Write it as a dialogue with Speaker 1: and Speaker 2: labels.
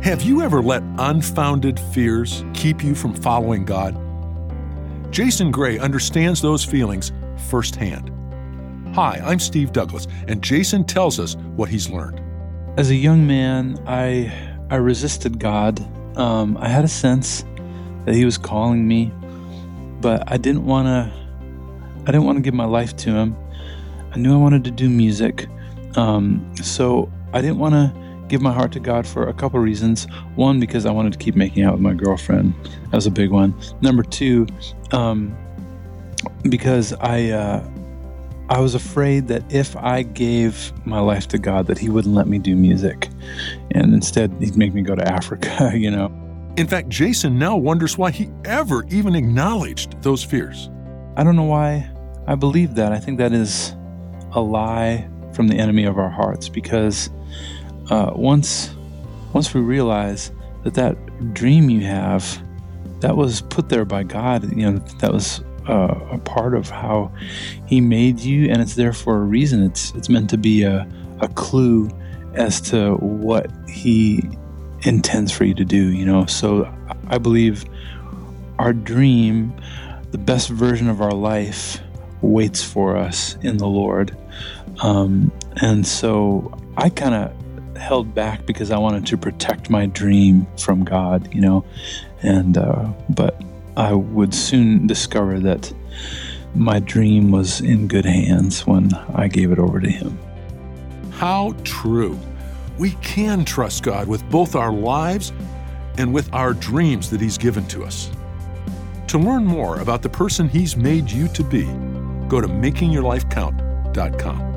Speaker 1: Have you ever let unfounded fears keep you from following God? Jason Gray understands those feelings firsthand. Hi, I'm Steve Douglas, and Jason tells us what he's learned.
Speaker 2: As a young man, I resisted God. I had a sense that He was calling me, but I didn't want to give my life to Him. I knew I wanted to do music, so I didn't want to give my heart to God for a couple reasons. One, because I wanted to keep making out with my girlfriend. That was a big one. Number two, because I was afraid that if I gave my life to God, that He wouldn't let me do music, and instead He'd make me go to Africa,
Speaker 1: In fact, Jason now wonders why he ever even acknowledged those fears.
Speaker 2: I don't know why I believe that. I think that is a lie from the enemy of our hearts, because once we realize that dream you have, that was put there by God, that was a part of how He made you, and it's there for a reason. It's meant to be a clue as to what He intends for you to do, So I believe our dream, the best version of our life, waits for us in the Lord. And so I kind of held back because I wanted to protect my dream from God, but I would soon discover that my dream was in good hands when I gave it over to Him.
Speaker 1: How true. We can trust God with both our lives and with our dreams that He's given to us. To learn more about the person He's made you to be, go to makingyourlifecount.com.